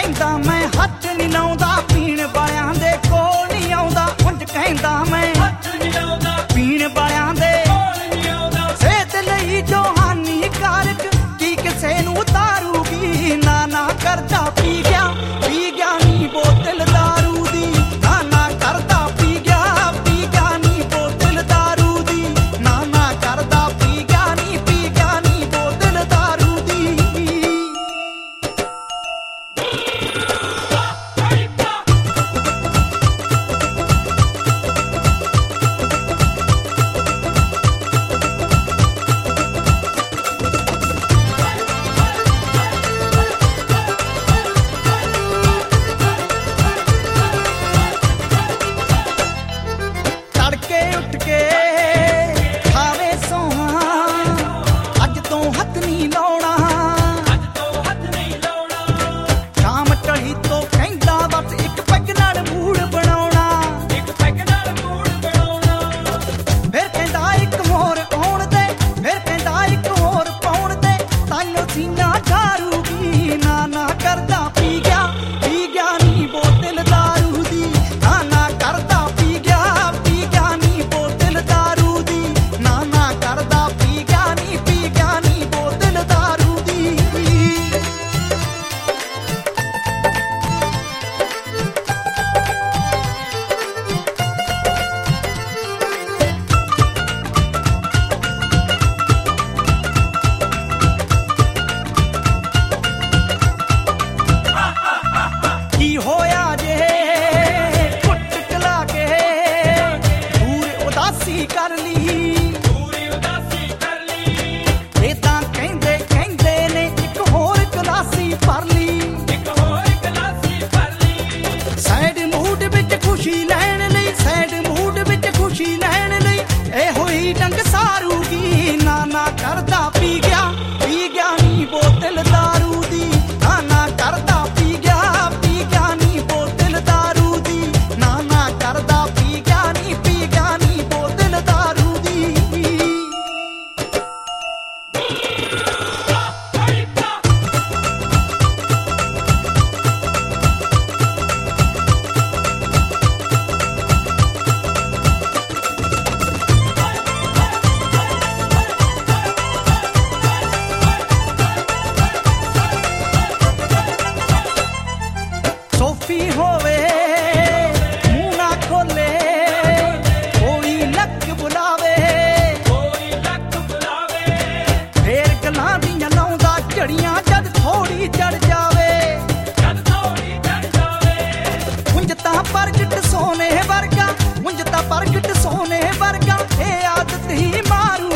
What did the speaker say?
ਕਹਿੰਦਾ ਮੈਂ ਹੱਥ ਨਹੀਂ ਲਾਉਂਦਾ ਪੀਣ ਵਾਲਿਆਂ ਦੇ ਕੋਲ ਨਹੀਂ ਆਉਂਦਾ ਉਂਝ ਕਹਿੰਦਾ ਮੈਂ ਹੱਥ ਨਹੀਂ ਲਾਉਂਦਾ ਪੀਣ ਵਾਲਿਆਂ ਦੇ ਕੋਲ ਨਹੀਂ ਆਉਂਦਾ ਸਿਹਤ ਲਈ ਜੋ ਹਾਨੀਕਾਰਕ ਕੀ ਕਿਸੇ ਨੂੰ ਤਾਰੂਗੀ ਨਾ ਨਾ ਕਰਦਾ ਪੀ ਗਿਆ ਨੀ ਬੋਤਲ ਦਾਰੂ ਦੀ ਨਾ ਨਾ ਕਰਦਾ ਪੀ ਗਿਆ ਨੀ ਬੋਤਲ ਦਾਰੂ ਦੀ ਨਾ ਨਾ ਕਰਦਾ ਪੀ ਗਿਆ ਨੀ ਬੋਤਲ ਦਾਰੂ ਦੀ ਤੜਕੇ ਉੱਠ ਕੇ ਖਾਵੇ ਸੋਹਾਂ ਅੱਜ ਤੋਂ ਹੱਥ ਨਹੀਂ ਲਾਉਣਾ ਸ਼ਾਮ ਢਲੀ ਤੋਂ ਕਹਿੰਦਾ ਬਸ ਇੱਕ ਪੈਗ ਨਾਲ ਮੂਡ ਬਣਾਉਣਾ ਫਿਰ ਕਹਿੰਦਾ ਇੱਕ ਹੋਰ ਆਉਣ ਦੇ ਫਿਰ ਕਹਿੰਦਾ ਇੱਕ ਹੋਰ ਪਾਉਣ ਦੇ ਤਾਈਓ ਸੀਨਾ ਝਾਰੂਗੀ ਨਾ ਨਾ ਕਰਦਾ ਪੀ ਗਿਆ ਨੀ ਬੋਤਲ ਦਾਰੂ ਦੀ ਨਾ ਨਾ ਕਰਦਾ ਪੀ ਗਿਆ ਨੀ ਬੋਤਲ ਦਾਰੂ ਦੀ ਨਾ ਨਾ ਕਰਦਾ ਪੀ ਗਿਆ ਨੀ ਬੋਤਲ ਦਾਰੂ ਦੀ ਕੀ ਹੋਇਆ ਜੇ ਕੁੱਟ ਕਲਾ ਕੇ ਦੂਰ ਉਦਾਸੀ ਕਰ ਲਈ ਇਹ ਤਾਂ ਕਹਿੰਦੇ ਕਹਿੰਦੇ ਨੇ ਇੱਕ ਹੋਰ ਗਲਾਸੀ ਭਰ ਲਈ ਸੈਡ ਮੂਡ ਵਿੱਚ ਖੁਸ਼ੀ ਲੈਣ ਲਈ ਸੈਡ ਮੂਡ ਵਿੱਚ ਖੁਸ਼ੀ ਲੈਣ ਲਈ ਇਹੋ ਹੀ ਡੰਗ ਸਾਰੂਗੀ ਨਾ ਨਾ ਕਰਦਾ ਪੀ ਗਿਆ ਨੀ ਬੋਤਲ ਦਾਰੂ ਦੀ ਨਾ ਨਾ ਕਰਦਾ ਪੀ ਗਿਆ ਨੀ ਬੋਤਲ ਦਾਰੂ ਦੀ ਨਾ ਨਾ ਕਰਦਾ ਪੀ ਗਿਆ ਨੀ ਬੋਤਲ ਦਾਰੂ ਦੀ ਸੋਫੀ ਹੋਵੇ ਮੂੰਹ ਨਾ ਖੋਲੇ ਕੋਈ ਲੱਕ ਬੁਲਾਵੇ ਫੇਰ ਗੱਲਾਂ ਦੀਆਂ ਲਾਉਂਦਾ ਝੜੀਆਂ ਜਦ ਥੋੜੀ ਚੜ ਜਾਵੇ ਉਂਝ ਤਾਂ ਪ੍ਰਗਟ ਸੋਨੇ ਵਰਗਾ ਇਹ ਆਦਤ ਹੀ ਮਾਰੂ